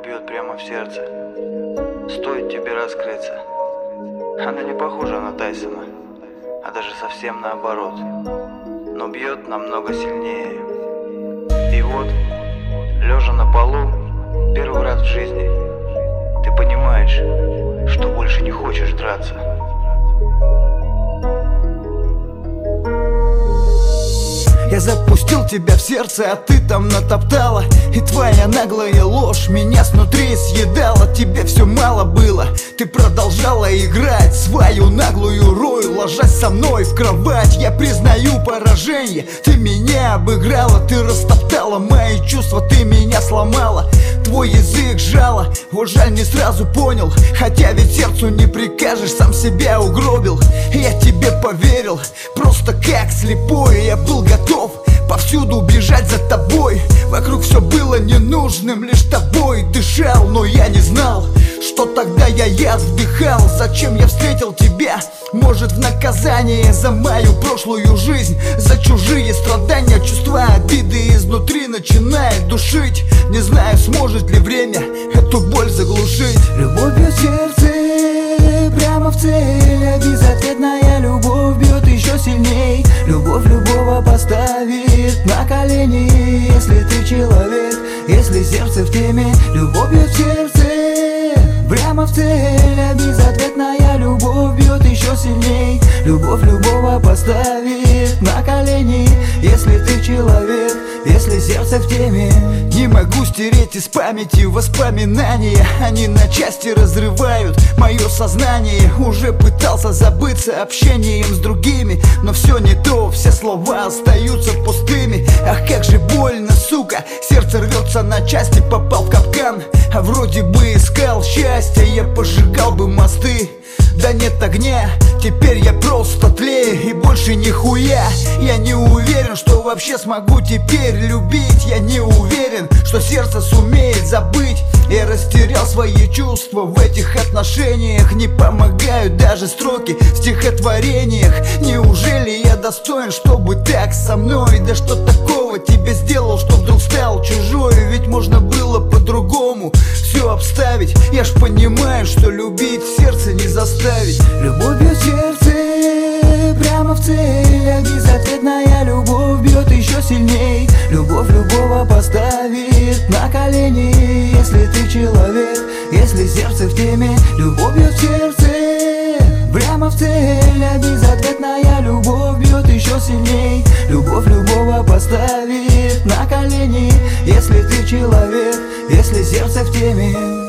бьет прямо в сердце. Стоит тебе раскрыться. Она не похожа на Тайсона, а даже совсем наоборот, но бьет намного сильнее. И вот, лежа на полу, первый раз в жизни, ты понимаешь, что больше не хочешь драться. Я запустил тебя в сердце, а ты там натоптала. И твоя наглая ложь меня снутри съедала. Тебе все мало было, ты продолжала играть свою наглую роль, ложась со мной в кровать. Я признаю поражение, ты меня обыграла. Ты растоптала мои чувства, ты меня сломала. Твой язык жало, вот жаль не сразу понял. Хотя ведь сердцу не прикажешь, сам себя угробил. Я тебе поверил, просто как слепой. Я был готов повсюду бежать за тобой. Вокруг все было ненужным, лишь тобой дышал. Но я не знал, что тогда я яд вдыхал. Зачем я встретил тебя? Может, в наказание за мою прошлую жизнь, за чужие страдания, чувства обиды изнутри начинает душить. Не знаю, сможет ли время эту боль заглушить. Любовь бьет в сердце, прямо в цель. А безответная любовь бьет еще сильней. Любовь любого поставит на колени. Если ты человек, если сердце в теме. Любовь бьет в сердце, прямо в цель. А безответная любовь бьет еще сильней. Любовь любого поставит на колени. Если ты человек, если сердце в теме. Не могу стереть из памяти воспоминания. Они на части разрывают мое сознание. Уже пытался забыться общением с другими, но все не то, все слова остаются пустыми. Ах, как же больно, сука, сердце рвется на части, попал в капкан. А вроде бы искал счастья, я пожигал бы мосты. Да нет огня, теперь я просто тлею и больше нихуя. Я не уверен, что вообще смогу теперь любить. Я не уверен, что сердце сумеет забыть. Я растерял свои чувства в этих отношениях. Не помогают даже строки в стихотворениях. Неужели я достоин, чтобы так со мной? Да что такого тебе сделал, что вдруг стал чужой? Ведь можно было по-другому все обставить. Я ж понимаю, что любить в сердце не заставить. Любовь бьет в сердце, прямо в цель. А безответная любовь бьет еще сильней. Любовь любого поставит на колени. Если ты человек, если сердце в теме. Любовь бьет в сердце, прямо в цель. А безответная любовь бьет еще сильней. Любовь любого поставит на колени. Если ты человек, если сердце в теме.